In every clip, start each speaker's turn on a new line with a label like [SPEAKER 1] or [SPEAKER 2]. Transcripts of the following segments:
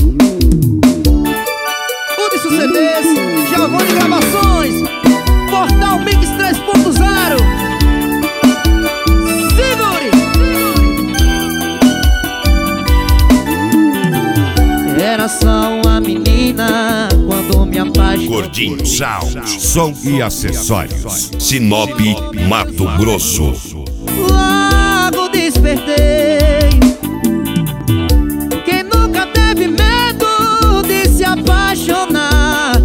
[SPEAKER 1] Hudson CDs, Giovanni Gravações, Portal Mix 3.0. Segure! Era só uma menina quando me apaixonei.
[SPEAKER 2] Gordinho Sound, som e acessórios. Sinop, Mato Grosso.
[SPEAKER 1] Logo despertei. Quem nunca teve medo de se apaixonar?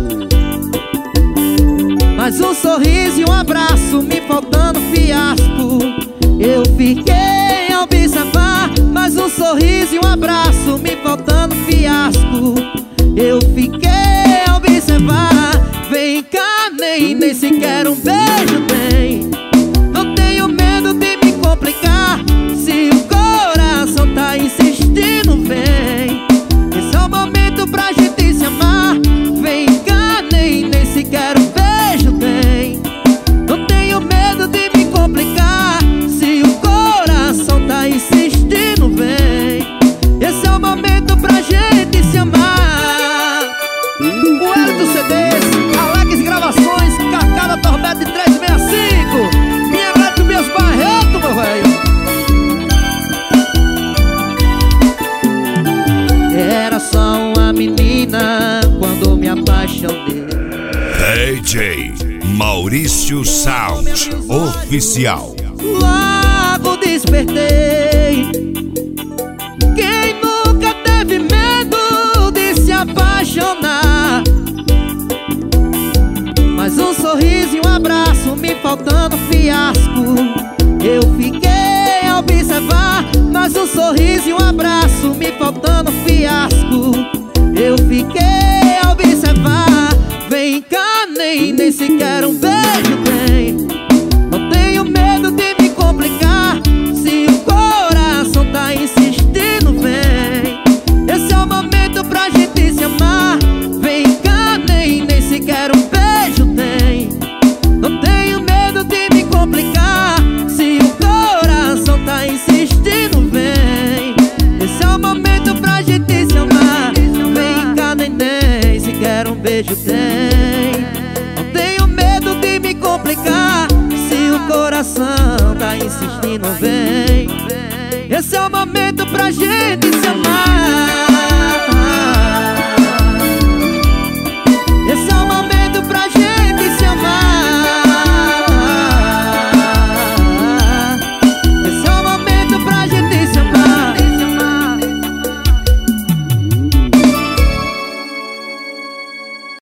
[SPEAKER 1] Mas um sorriso e um abraço, me faltando fiasco. Eu fiquei a observar. Mas um sorriso e um abraço, me faltando fiasco. Eu fiquei a observar. Vem cá, nem sequer um beijo tem. Não tenho medo de me complicar. Se o coração tá insistindo, vem. Esse é o momento pra gente se amar. Vem cá, nem sequer um beijo tem. Não tenho medo de me complicar. Se o coração tá insistindo, vem. Esse é o momento pra gente se amar. O Hélio CDs, Alex Gravações, Cacada Torbete 365. Minha Beto, meus Barreto, meu velho. Era só uma menina quando me apaixonei.
[SPEAKER 2] DJ Maurício Sound Oficial.
[SPEAKER 1] Logo despertei. Quem nunca teve medo de se apaixonar? Mas um sorriso e um abraço, me faltando fiasco. Eu fiquei a observar. Mas um sorriso e um abraço, me faltando fiasco. Eu fiquei a observar. Vem cá, nem sequer um beijo tem. Não tenho medo de me complicar. Se o coração tá insistindo, vem. Esse é o momento pra gente se amar. Vem cá, nem sequer um beijo tem. Não tenho medo de me complicar. Se o coração tá insistindo, vem. Esse é o momento pra gente se amar. Vem cá, nem sequer um beijo tem. Não tenho medo de me complicar. Se o coração tá insistindo, vem. Esse é o momento pra gente se amar.